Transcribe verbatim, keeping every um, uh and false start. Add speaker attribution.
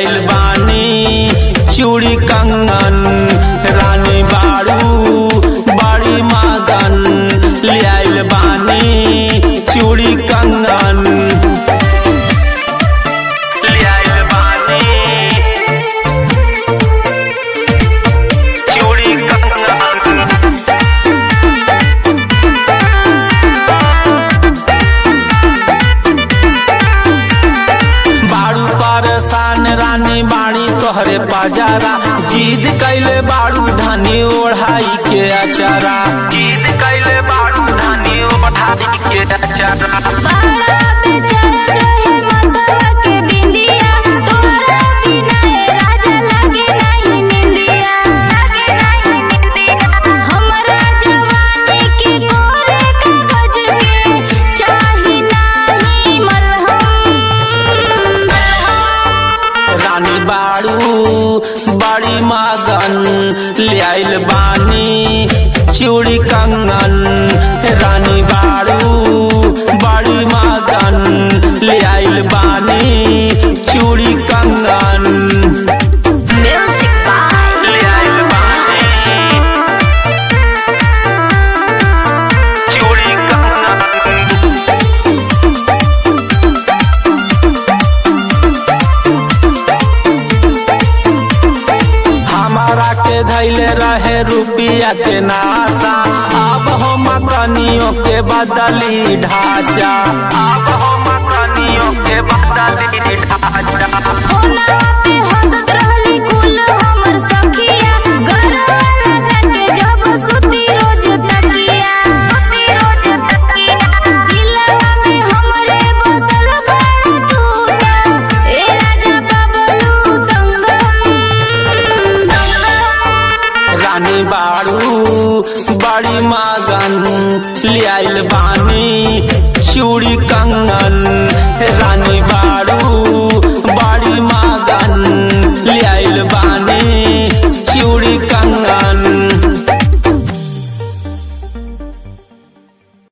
Speaker 1: आइल बानी चूड़ी कंगन रानी बारू बड़ी मगन ले आइल बानी चूड़ी कंगन ले आइल बानी चूड़ी कंगन बारू परेशान रानी बाड़ी तोहरे बाजारा जीद कैले बारू धनी ओढ़ाई के अचारा जीद कैले बारू धनी ओढ़ाई के अचारा
Speaker 2: बाड़ा बेचारा रहे मतवा के बिंदिया तोहरा बिना ए राजा लागे नहीं निंदिया लागे नहीं निंदिया हमरा जवानी के गोरे कागज के चाही नाही मलहम
Speaker 1: रानी बारू बड़ी मगन ले आइल बानी चूड़ी कंगन रानी बारू बड़ी मगन ले आइल बानी चूड़ी कंगन
Speaker 2: म्यूजिक बाय
Speaker 1: ले आइल बानी चूड़ी कंगन हमारा के धैले रहे रुपिया के नासा अब हम कनियों के बदली ढांचा अब हम कनियों के बदली ढांचा
Speaker 2: होना पे हंसत रहली कुल हमर सखिया गरवा लगा के जब सुती रोज तकिया सुती रोज तकिया दिलवा में हमरे बसल बड़ा तूता ए राजा बबलू संगम
Speaker 1: रानी बारू बड़ी मगन ले आइल बानी चूड़ी कंगन रानी बारू बड़ी मगन ले आइल बानी चूड़ी